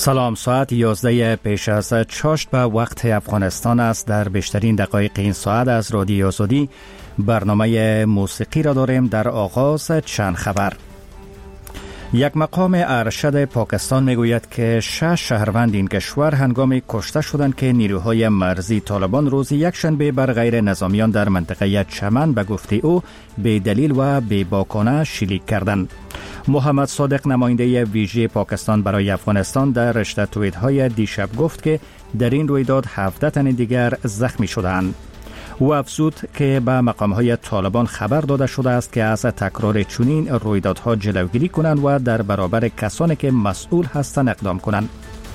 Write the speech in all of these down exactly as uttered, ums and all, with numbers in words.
سلام، ساعت یازده پیش از چاشت به وقت افغانستان است. در بیشترین دقایق این ساعت از رادیو آزادی برنامه موسیقی را داریم. در آغاز چند خبر. یک مقام ارشد پاکستان میگوید که شش شهروند این کشور هنگام کشته شدند که نیروهای مرزی طالبان روز یکشنبه بر غیر نظامیان در منطقه چمن به گفته او به دلیل و بی باکانه شلیک کردند. محمد صادق، نماینده ویژه پاکستان برای افغانستان، در رشته توییت‌های دیشب گفت که در این رویداد هفده تن دیگر زخمی شدند. او افزود که به مقام‌های طالبان خبر داده شده است که از تکرار چنین رویدادها جلوگیری کنند و در برابر کسانی که مسئول هستند اقدام کنند.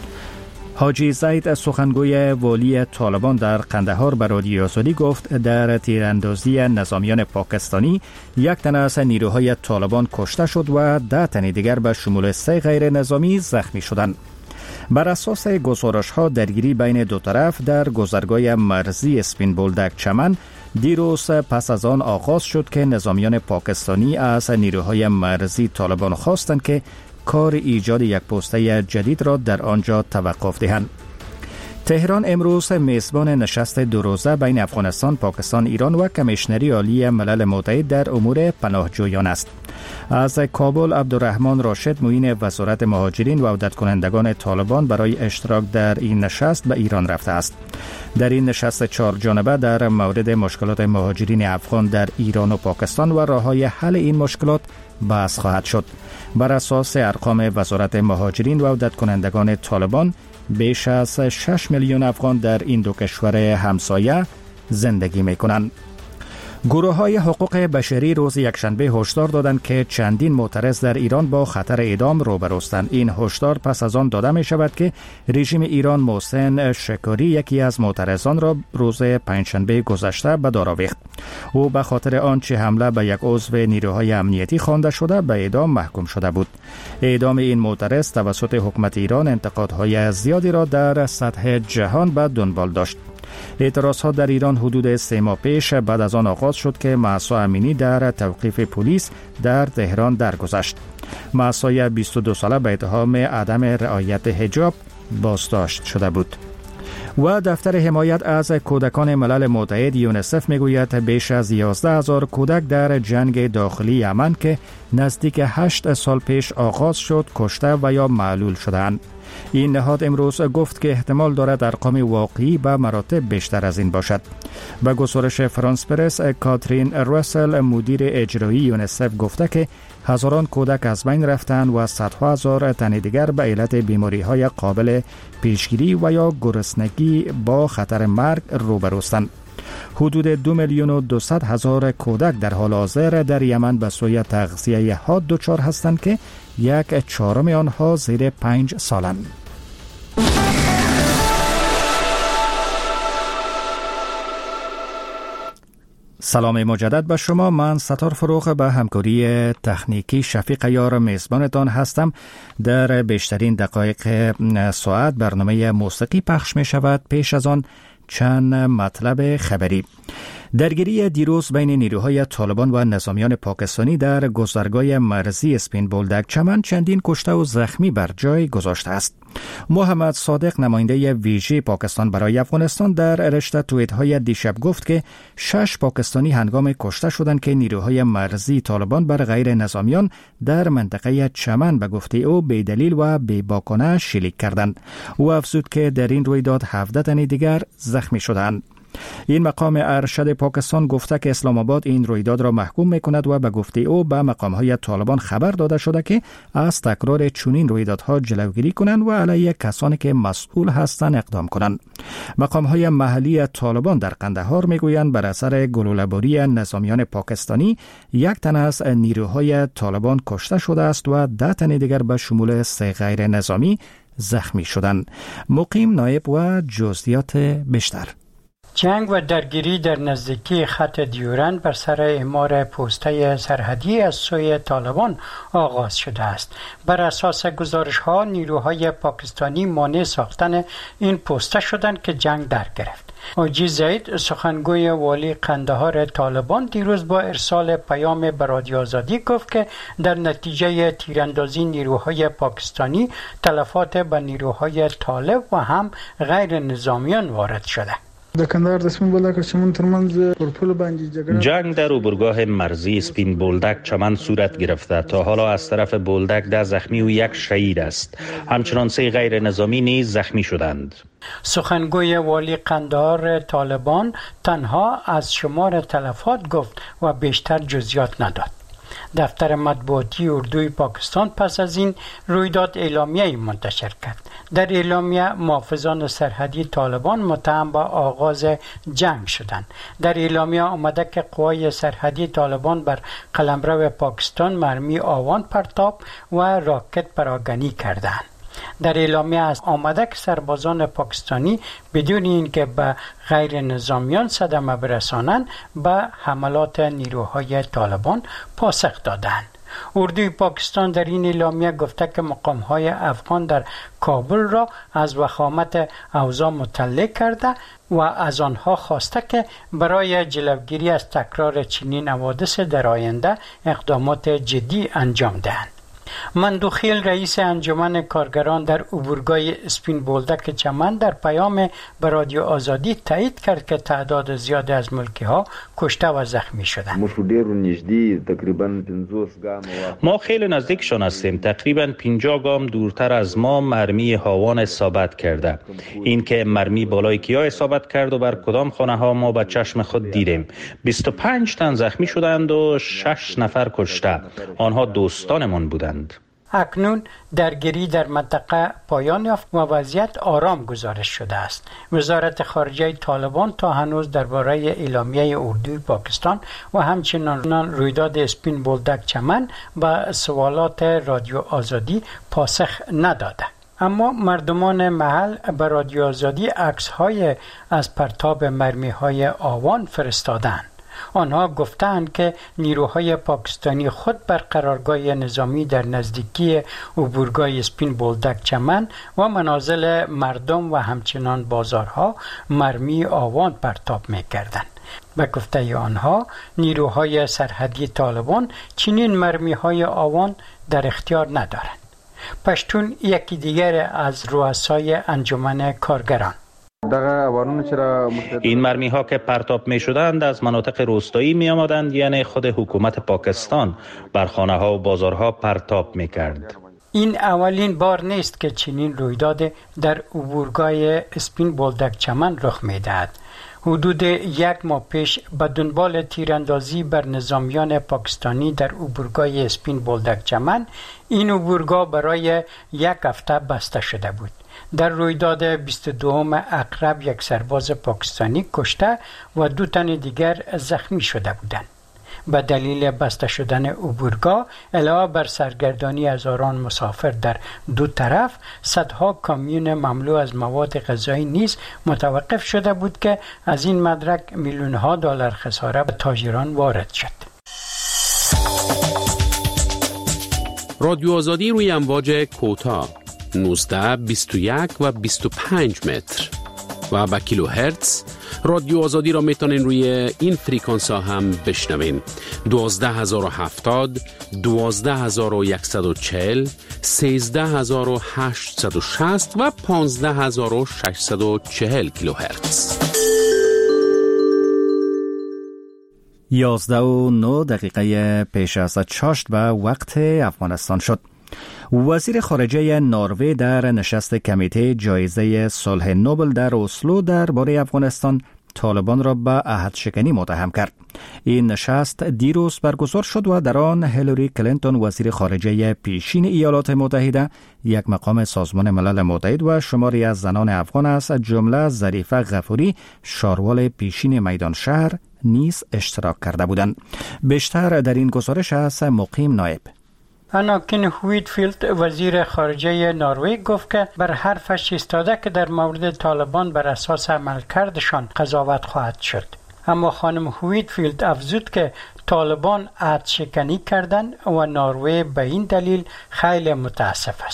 حاجی زید، سخنگوی والی طالبان در قندهار، به رادیو آزادی گفت در تیراندازی نظامیان پاکستانی یک تن از نیروهای طالبان کشته شد و ده تن دیگر به شمول سه غیر نظامی زخمی شدند. بر اساس گزارش‌ها درگیری بین دو طرف در گذرگاه مرزی اسپین بولدک چمن دیروز پس از آن آغاز شد که نظامیان پاکستانی از نیروهای مرزی طالبان خواستند که کار ایجاد یک پسته جدید را در آنجا توقف دهند. تهران امروز میزبان نشست دو روزه بین افغانستان، پاکستان، ایران و کمیشنری عالی ملل متحد در امور پناهجویان است. از کابل عبدالرحمن راشد، معین وزارت مهاجرین و عودت کنندگان طالبان، برای اشتراک در این نشست به ایران رفته است. در این نشست چهار جانبه در مورد مشکلات مهاجرین افغان در ایران و پاکستان و راه‌های حل این مشکلات بحث خواهد شد. بر اساس ارقام وزارت مهاجرین و عودت کنندگان طالبان، بیش از شش میلیون افغان در این دو کشور همسایه زندگی می‌کنند. گروه‌های حقوق بشری روز یکشنبه هشدار دادند که چندین معترض در ایران با خطر اعدام روبروستند. این هشدار پس از آن داده می شود که رژیم ایران محسن شکاری، یکی از معترضان، را روز پنجشنبه گذشته به دار آویخت. او به خاطر آنچه حمله به یک عضو نیروهای امنیتی خوانده شده به اعدام محکوم شده بود. اعدام این معترض توسط حکومت ایران انتقادهای زیادی را در سطح جهان به دنبال داشت. اعتراضات در ایران حدود سه ماه پیش بعد از آن آغاز شد که مهسا امینی در توقیف پلیس در تهران درگذشت. مهسا بیست و دو ساله به اتهام عدم رعایت حجاب بازداشت شده بود. و دفتر حمایت از کودکان ملل متحد یونیسف میگوید بیش از یازده هزار کودک در جنگ داخلی یمن که نزدیک هشت سال پیش آغاز شد کشته و یا معلول شدند. این نهاد امروز گفت که احتمال دارد ارقام واقعی به مراتب بیشتر از این باشد. به گزارش فرانس پرس، کاترین راسل، مدیر اجرایی یونیسف، گفته که هزاران کودک از بین رفتند و صدها هزار تن دیگر به علت بیماری‌های قابل پیشگیری و یا گرسنگی با خطر مرگ روبروستند. حدود دو میلیون و دویست هزار کودک در حال حاضر در یمن به سوی تغذیه حاد دچار هستند که یک چهارم آنها زیر پنج سالند. سلام مجدد به شما. من ستار فروغ به همکاری تکنیکی شفیق یار میزبانتان هستم. در بیشترین دقایق ساعت برنامه موسیقی پخش می شود. پیش از آن چند مطلب خبری. درگیری دیروز بین نیروهای طالبان و نظامیان پاکستانی در گذرگاه مرزی اسپین بولدک چمن چندین کشته و زخمی بر جای گذاشته است. محمد صادق، نماینده ویژه پاکستان برای افغانستان، در رشته توییت‌های دیشب گفت که شش پاکستانی هنگام کشته شدند که نیروهای مرزی طالبان بر غیر نظامیان در منطقه چمن به گفته او بی دلیل و بی باکانه شلیک کردند. او افزود که در این رویداد هفده تن دیگر زخمی شدند. این مقام ارشد پاکستان گفته که اسلام آباد این رویداد را محکوم می‌کند و به گفته او به مقام‌های طالبان خبر داده شده که از تکرار چنین رویدادها جلوگیری کنند و علیه کسانی که مسئول هستند اقدام کنند. مقام‌های محلی طالبان در قندهار میگویند بر اثر گلوله‌باری نظامیان پاکستانی یک تن از نیروهای طالبان کشته شده است و ده تن دیگر به شمول سه غیر نظامی زخمی شدند. مقیم نایب و جزئیات بیشتر. جنگ و درگیری در نزدیکی خط دیورند بر سر اعمار پوسته سرحدی از سوی طالبان آغاز شده است. بر اساس گزارش‌ها نیروهای پاکستانی مانع ساختن این پوسته شدند که جنگ در گرفت. حاجی زید سخنگوی والی قندهار طالبان دیروز با ارسال پیام به رادیو آزادی گفت که در نتیجه تیراندازی نیروهای پاکستانی تلفات به نیروهای طالب و هم غیر نظامیان وارد شده. جنگ در اوبرگاه مرزی سپین بولدک چمن صورت گرفته. تا حالا از طرف بولدک ده زخمی و یک شهید است. همچنان سه غیر نظامی نیز زخمی شدند. سخنگوی والی قندهار طالبان تنها از شمار تلفات گفت و بیشتر جزئیات نداد. دفتر مطبوعاتی اردوی پاکستان پس از این رویداد اعلامیه‌ای منتشر کرد. در اعلامیه محافظان سرحدی طالبان متهم به آغاز جنگ شدند. در اعلامیه آمده که قوای سرحدی طالبان بر قلمرو پاکستان مرمی آوان پرتاب و راکت پراگنی کردند. در اعلامیه است آمده که سربازان پاکستانی بدون اینکه به غیر نظامیان صدمه برسانند به حملات نیروهای طالبان پاسخ دادند. اردوی پاکستان در این اعلامیه گفته که مقام‌های افغان در کابل را از وخامت اوضاع مطلع کرده و از آنها خواسته که برای جلوگیری از تکرار چنین حوادث در آینده اقدامات جدی انجام دهند. مندوخیل رئیس انجمن کارگران در اوبرگاه سپین بولدک چمن در پیام به رادیو آزادی تایید کرد که تعداد زیادی از ملکی ها کشته و زخمی شدند. ما خیلی نزدیکشان هستیم. تقریبا پنجاه گام دورتر از ما مرمی هاوان اصابت کرده. این که مرمی بالای کیا اصابت کرد و بر کدام خانه ها ما به چشم خود دیدیم. بیست و پنج تن زخمی شدند و شش نفر کشته. آنها دوستانمان بودند. اکنون درگیری در منطقه پایان یافت و وضعیت آرام گزارش شده است. وزارت خارجه طالبان تا هنوز درباره اعلامیه اردوی پاکستان و همچنین رویداد سپین بولدک چمن به سوالات رادیو آزادی پاسخ نداده. اما مردمان محل به رادیو آزادی عکس‌های از پرتاب مرمی‌های آوان فرستادند. آنها گفتند که نیروهای پاکستانی خود بر قرارگاه نظامی در نزدیکی اوبرگاه سپین بولدک چمن و منازل مردم و همچنان بازارها مرمی آوان پرتاب می‌کردند. به گفته آنها نیروهای سرحدی طالبان چنین مرمی‌های آوان در اختیار ندارند. پشتون یکی دیگر از رؤسای انجمن کارگران: این مرمی ها که پرتاب می شدند از مناطق روستایی می آمدند، یعنی خود حکومت پاکستان بر خانه ها و بازارها پرتاب می کرد. این اولین بار نیست که چنین رویداد در اوبرگاه سپین بولدک چمن رخ می دهد. حدود یک ماه پیش به دنبال تیراندازی بر نظامیان پاکستانی در اوبرگاه سپین بولدک چمن، این اوبرگاه برای یک هفته بسته شده بود. در رویداد بیست و دوم اقرب یک سرباز پاکستانی کشته و دو تن دیگر زخمی شده بودند. به دلیل بسته شدن اوبرگاه علاوه بر سرگردانی هزاران مسافر در دو طرف، صدها کامیون مملو از مواد غذایی نیز متوقف شده بود که از این مدرک میلیون‌ها دلار خساره به تاجران وارد شد. رادیو آزادی روی امواج کوتاه نوزده، بیست و یک و بیست و پنج متر و با کیلو هرتز. رادیو آزادی را میتونین روی این فریکانس ها هم بشنوین: دوازده هزار و هفتاد، دوازده هزار و صد و چهل، سیزده هزار و هشتصد و شصت و پانزده هزار و ششصد و چهل کیلو هرتز. یازده و نه دقیقه پیش از چاشت به وقت افغانستان شد. وزیر خارجه نروژ در نشست کمیته جایزه صلح نوبل در اسلو درباره افغانستان طالبان را به عهدشکنی متهم کرد. این نشست دیروز برگزار شد و در آن هیلاری کلینتون وزیر خارجه پیشین ایالات متحده، یک مقام سازمان ملل متحد و شماری از زنان افغان از جمله ظریفه غفوری، شاروال پیشین میدان شهر نیز اشتراک کرده بودند. بیشتر در این گزارش از مقیم نایب. اناکین هویتفیلد وزیر خارجه نروژ گفت که بر حرفش ایستاده که در مورد طالبان بر اساس عملکردشان قضاوت خواهد شد. اما خانم هویتفیلد افزود که طالبان عهدشکنی کردند و نروژ به این دلیل خیلی متاسف است.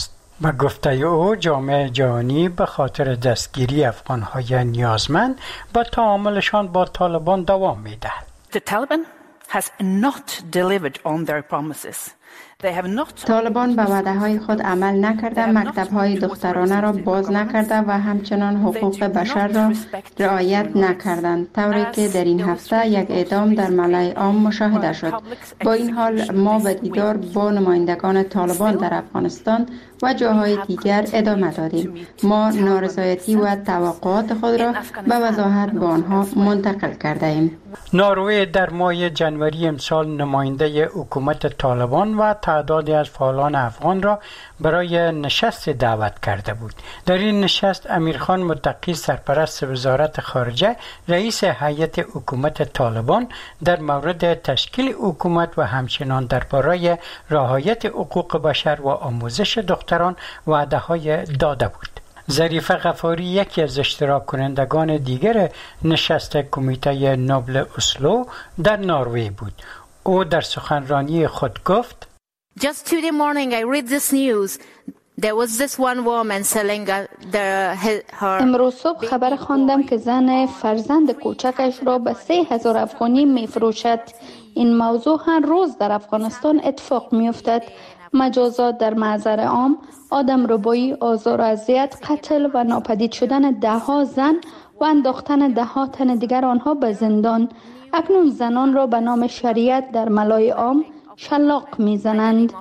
به گفته او جامعه جهانی به خاطر دستگیری افغان‌های نیازمند به تعاملشان با طالبان دوام می‌دهد. The Taliban has not delivered on their promises. طالبان به وعده‌های خود عمل نکرده، مکتب‌های دخترانه را باز نکرده و همچنان حقوق بشر را رعایت نکردند، طوری که در این هفته یک اعدام در ملأ عام مشاهده شد. با این حال ما به دیدار با نمایندگان طالبان در افغانستان و جاهای دیگر ادامه دادیم. ما نارضایتی و توقعات خود را به وضاحت به آنها منتقل کرده ایم. نروژ در ماه جنوری امسال نماینده حکومت طالبان و تعدادی از فعالان افغان را برای نشست دعوت کرده بود. در این نشست امیرخان متقی سرپرست وزارت خارجه رئیس هیئت حکومت طالبان در مورد تشکیل حکومت و همچنان درباره رعایت حقوق بشر و آموزش دختران وعده‌های داده بود. ظریفه غفاری یکی از اشتراک کنندگان دیگر نشست کمیته نوبل اسلو در نروژ بود. او در سخنرانی خود گفت: Just today morning I read this news. There was this one woman selling the her امروز صبح خبر خواندم که زن فرزند کوچکش را به سه هزار افغانی می فروشد. این موضوع هر روز در افغانستان اتفاق می افتد. مجازات در محضر عام، آدم ربایی، آزار و اذیت، قتل و ناپدید شدن ده ها زن و انداختن ده ها تن دیگر آنها به زندان. اکنون زنان را به نام شریعت در ملای عام شلاق میزنند.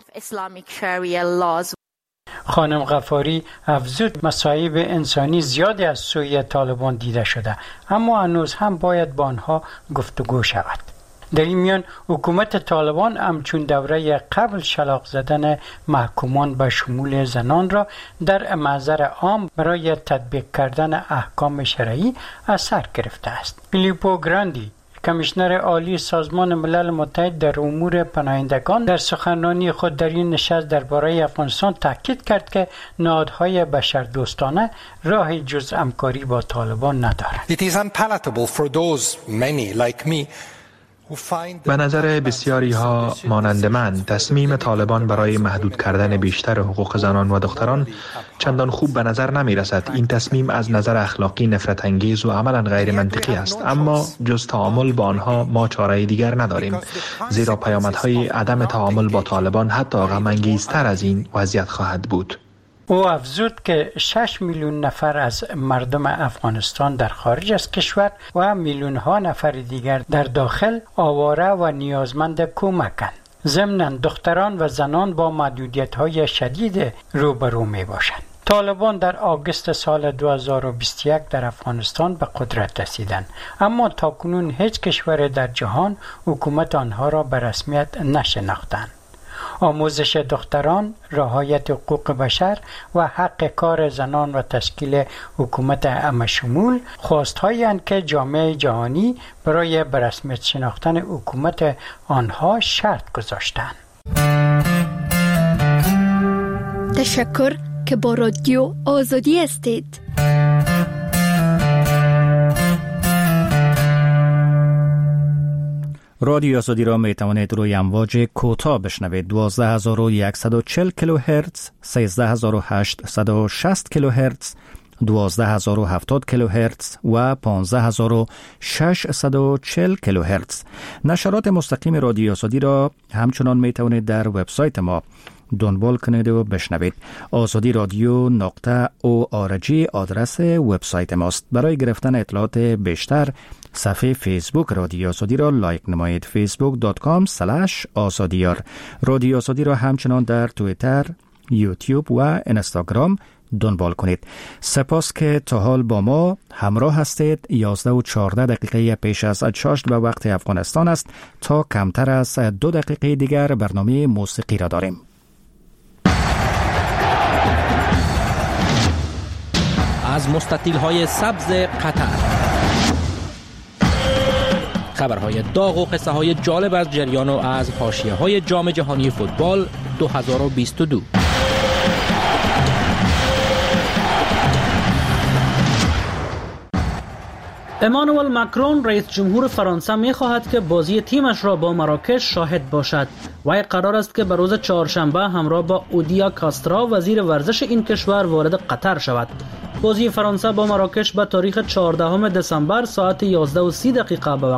خانم غفاری افزود مصائب انسانی زیادی از سوی طالبان دیده شده، اما هنوز هم باید با آنها گفتگو شود. در این میان حکومت طالبان همچون دوره قبل شلاق زدن محکومان به شمول زنان را در محضر عام برای تطبیق کردن احکام شرعی از سر گرفته است. فیلیپو گراندی، کمیشنر عالی سازمان ملل متحد در امور پناهندگان، در سخنرانی خود در این نشست درباره افغانستان تاکید کرد که نهادهای بشردوستانه راهی جز همکاری با طالبان ندارد. It is unpalatable for those many like me. به نظر بسیاری ها مانند من، تصمیم طالبان برای محدود کردن بیشتر حقوق زنان و دختران چندان خوب به نظر نمی رسد. این تصمیم از نظر اخلاقی نفرت انگیز و عملا غیر منطقی است، اما جز تعامل با آنها ما چاره دیگر نداریم، زیرا پیامدهای عدم تعامل با طالبان حتی غم انگیزتر از این وضعیت خواهد بود. او افزود که شش میلیون نفر از مردم افغانستان در خارج از کشور و میلیون ها نفر دیگر در داخل آواره و نیازمند کمکند. ضمناً دختران و زنان با محدودیت های شدید روبرو می باشند. طالبان در آگوست سال دو هزار و بیست و یک در افغانستان به قدرت رسیدند، اما تاکنون هیچ کشور در جهان حکومت آنها را به رسمیت نشناختند. آموزش دختران، رعایت حقوق بشر و حق کار زنان و تشکیل حکومت همه‌شمول خواست‌هایی اند که جامعه جهانی برای به رسمیت شناختن حکومت آنها شرط گذاشتند. تشکر که با رادیو آزادی هستید. رادیو آزادی را می توانید روی امواج کوتاه بشنوید. دوازده هزار و صد و چهل کیلوهرتز، سیزده هزار و هشتصد و شصت کیلوهرتز، دوازده هزار و هفتاد کیلوهرتز و پانزده هزار و ششصد و چهل کیلوهرتز. نشرات مستقیم رادیو آزادی را همچنان می توانید در وبسایت ما دنبال کنید و بشنوید. آزادی رادیو نقطه او آر جی آدرس وبسایت ماست. برای گرفتن اطلاعات بیشتر صفحه فیسبوک رادیو آزادی را لایک نمایید. فیسبوک دات کام اسلش آزادیار. رادیو آزادی را همچنان در توییتر، یوتیوب و اینستاگرام دنبال کنید. سپاس که تا حال با ما همراه هستید. یازده و چهارده دقیقه پیش از چاشت به وقت افغانستان است. تا کمتر از دو دقیقه دیگر برنامه موسیقی را داریم. از مستطیل‌های سبز قطر، خبرهای داغ و قصه های جالب از جریان و از حاشیه‌های جام جهانی فوتبال دو هزار و بیست و دو. امانوئل ماکرون رئیس جمهور فرانسه می خواهد که بازی تیمش را با مراکش شاهد باشد. وی قرار است که به روز چهارشنبه همراه با اودیا کاسترا وزیر ورزش این کشور وارد قطر شود. بازی فرانسه با مراکش به تاریخ چهاردهم دسامبر ساعت یازده و سی دقیقه به